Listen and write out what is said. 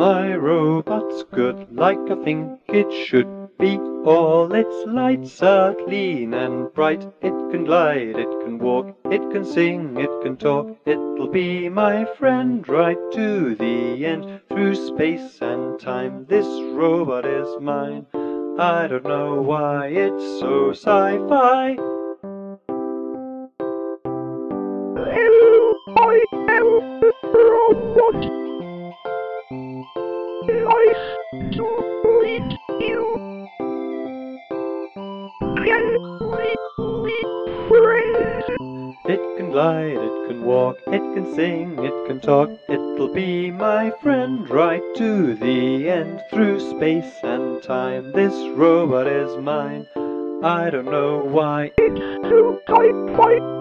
My robot's good, like I think it should be. All its lights are clean and bright. It can glide, it can walk, it can sing, it can talk. It'll be my friend right to the end. Through space and time, this robot is mine. I don't know why it's so sci-fi. Hello, I am the robot. Nice to meet you. Can we be friends? It can glide, it can walk, it can sing, it can talk. It'll be my friend right to the end. Through space and time, this robot is mine. I don't know why. It's so sci-fi.